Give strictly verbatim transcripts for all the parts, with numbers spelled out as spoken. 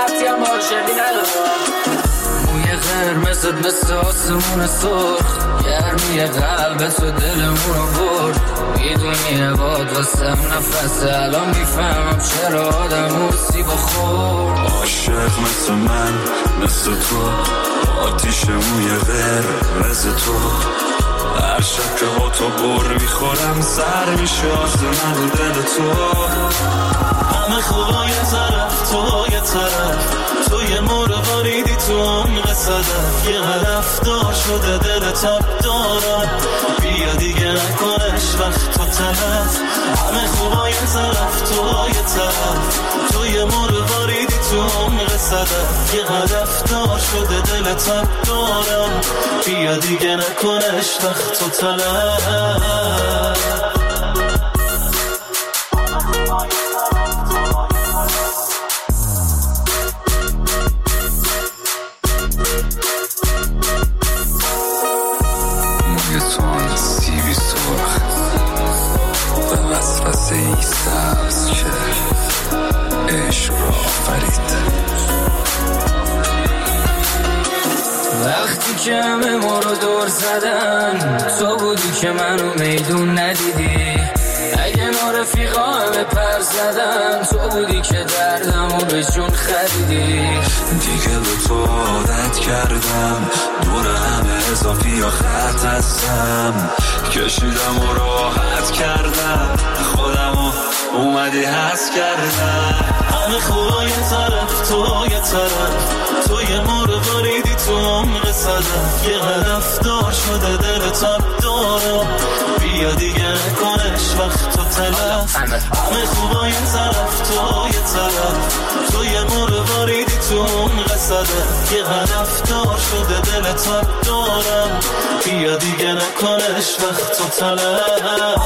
رفتی هم عاشقی ندارم. موی قرمزت مثل آسمون سرخ، گرمی قلب تو دلمونو برد. میدونی عباد واسم نفسه، الان میفهمم چرا آدم موسیبا خورد. عاشق مثل من مثل تو، آتیش موی قرمز تو. هر شب که با تو بر میخورم سر میشه آسمون و دل تو. همه خوبا یه طرف تو یه طرف، تو یه مرغاریدی تو عمق صدف. یه هدف دار شده دل تاب دارم، بیا دیگه نکنش وقت تو تلف. همه خوبا یه طرف تو یه طرف، تو یه مرغاریدی تو عمق صدف. یه هدف دار شده دل تاب دارم، بیا دیگه نکنش وقت تو تلف. ای سبز که عشق را فرید. وقتی که همه ما رو دور زدن، تو بودی که منو میدون ندیدی. اگه ما رفیقا همه پر زدن، تو بودی که دردمو به جون خریدی. دیگه به تو عادت کردم، دور همه اضافی یا خط هستم. کشیدم و راحت کردم، خودمو اومدی حس کردم. همه خوبا یه طرف تو یه طرف، تو یه مرغاریدی تو عمق صدف. یه هدف دار شده دل تاب دارم، بیا دیگه نکنش وقت تو تلف. همه خوبا یه طرف تو یه طرف، تو یه مرغاریدی تو عمق صدف. یه هدف دار شده دل تاب دارم، بیا دیگه نکنش وقت تو تلف.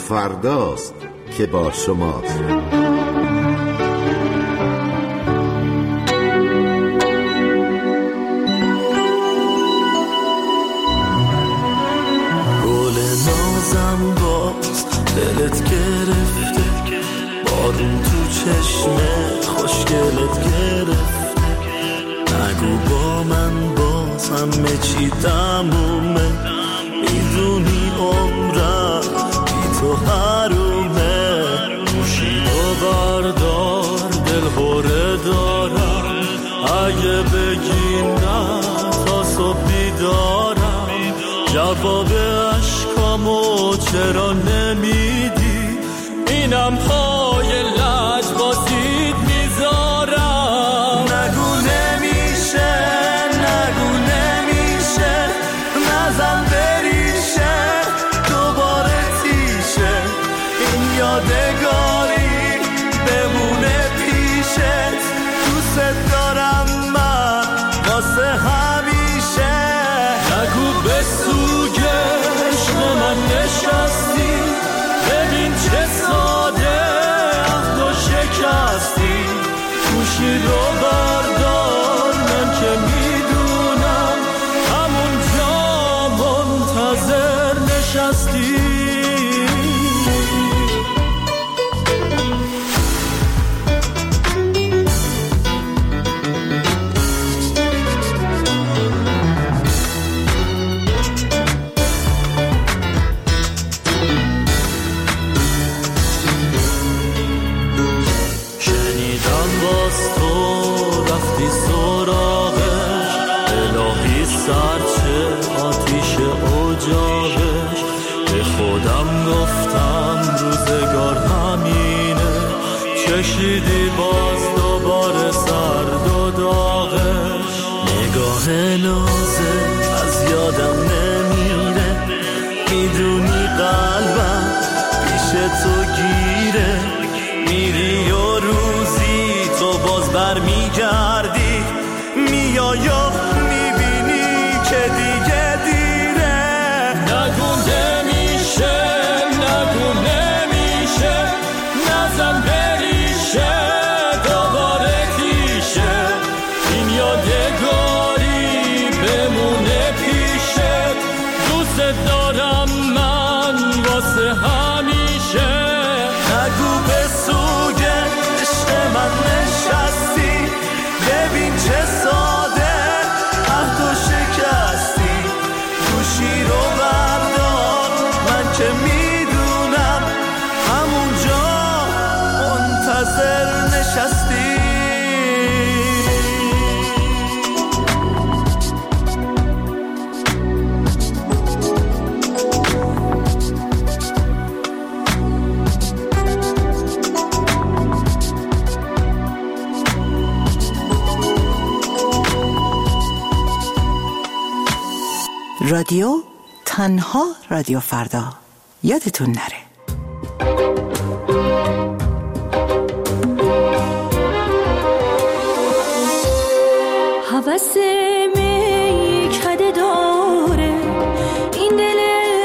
فرداست که با شماست. گل نازم باز دلت گرفته، بارون تو چشمه خوشگلت گرفته. نگو با من باز همه چی تمومه، میدونی عمرم بی تو حرومه. موشیدو بردار دل هوره دارم، اگه بگی نه تا صبح بیدارم. جواب عشقامو چرا نمیدی؟ اینم پای لج بازید میذارم. نگو نمیشه، نگو نمیشه، نزن بریشه دوباره تیشه. این یادگاری بمونه پیشت، دوست دارم من واسه همیشه. نگو به سوگ عشق من نشستی، ببین چه ساده عهد و شکستی. گوشی رو بردار من که میدونم همونجا منتظر نشستی. سرچه آتیش اجاقش، به خودم گفتم روزگار همینه. چشیدی باز دوباره سرد و داغش، نگاه نازه از یادم نمیره. میدونی قلبم پیش تو گیره، میری و روزی تو باز بر میگردی. میای که دیگه دیره. نگو نمیشه، نگو نمیشه، نزن بریشه دوباره تیشه. این یادگاری بمونه پیشت، دوست دارم من واسه همیشه. نگو به سوگ عشق من نشستی، ببین چه ساده عهد و شکستی. گوشی رو بردار من که میدونم همونجا منتظر نشستی. رادیو تنها رادیو فردا، یادتون نره. هوس میکده داره این دل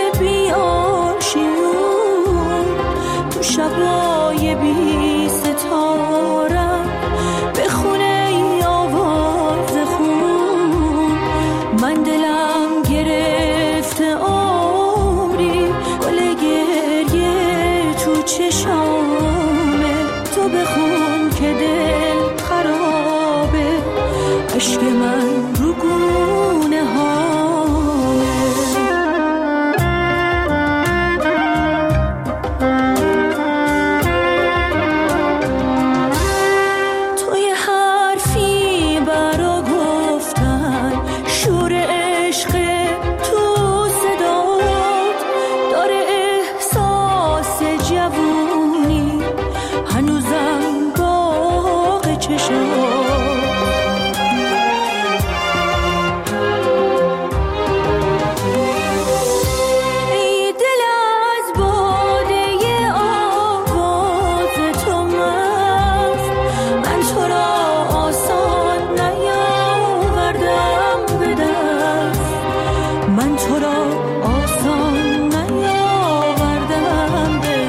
بی‌آشیون، تو شبای بی ستارم بخونه ای آواز خون. من دلم گرفته عمری گل گریه تو چشامه. تو بخون که دل خرابه، عشق من رو گونه هامه. توی حرفی برا گفتن، شور عشق تو صدات داره احساس جوونی، هنوزم باغ چشمات. من تو را آسان نیاوردم به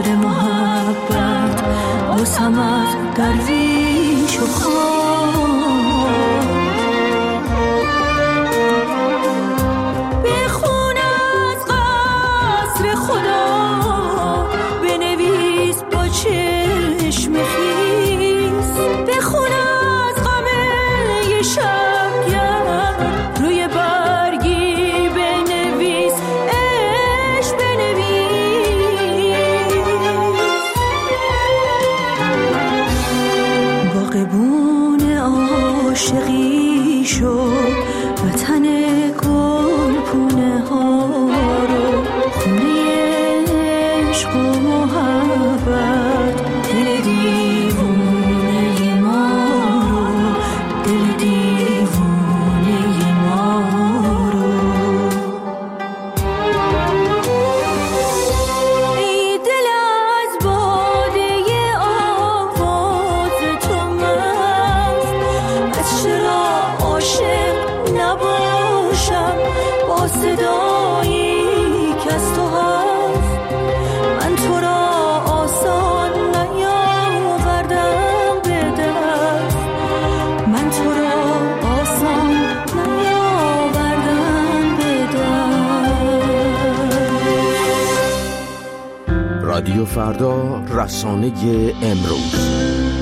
قدر محبت بسمت درویش و خان بخون از قصر خدا بنویس با چشم خیز بخون از غم شبگرد روی برگی بنویس عشق بنویس باغبون عاشقی شد وطن گل پونه ها رو خونه عشق و محبت دل دیوونه ما رو دل دیوونه ما رو ای دل از باده آواز تو مست از چرا عاشق نباشم با صدایی که از تو هست من تو را آسان نیاوردم به دست من تو را آسان نیاوردم به دست. رادیو فردا، رسانه امروز.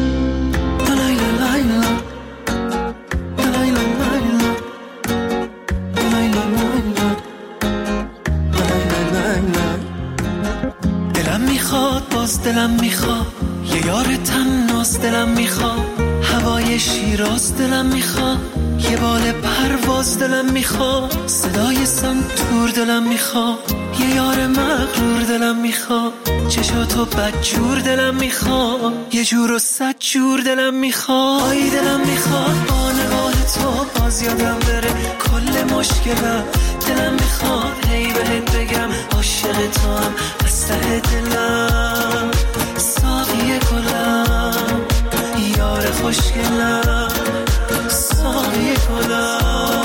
دلم میخواد باز دلم میخواد یه یار تناس دلم میخواد هوای شیراز دلم میخواد یه بال پرواز دلم میخواد صدای سنتور دلم میخواد یه یار مغرور دلم میخواد چشاتو بدجور دلم میخواد یه جور و صد جور دلم میخواد آی دلم میخواد با نگاه تو باز یادم بره کل مشکلم دلم میخواد هی بهت بگم عاشق تو هم از ته دلم ساقی گلم یار خوشگلم ساقی گلم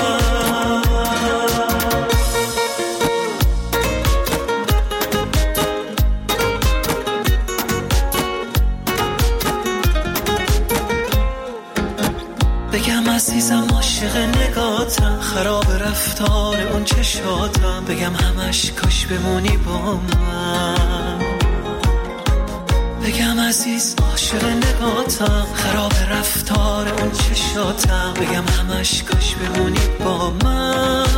بگم عزیزم عاشق نگاتم خراب رفتار اون چشاتم بگم همش کاش بمونی با من بگم عزیز عاشق نگاتم خراب رفتار اون چشاتم بگم همش کاش بمونی با من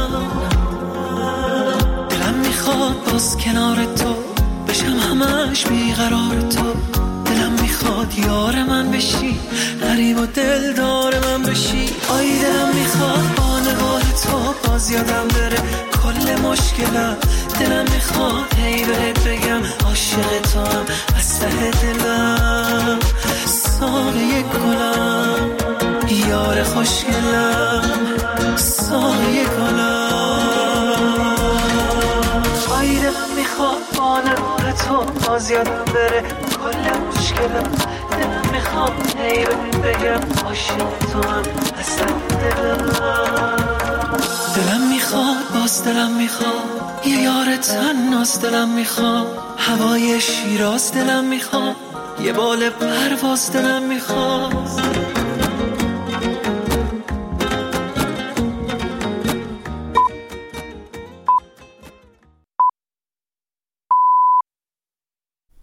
دلم میخواد باز کنار تو بشم همش بیقرار تو دلم میخواد یار من بشی غریب و دلدار من بشی آی دلم میخواد با نگاه تو باز یادم بره کل مشکلم دلم میخواد هی بهت بگم عاشق تو هم از ته دلم ساقی گلم یار خوشگلم ساقی گلم آی دلم میخواد با نگاه تو باز یادم بره کل مشکلم دلم میخواد هی بهت بگم عاشق تو هم از ته دلم دلم میخواد باز دلم میخواد یه یار تناس دلم میخواد هوای شیراز دلم میخواد یه بال پرواز دلم میخواد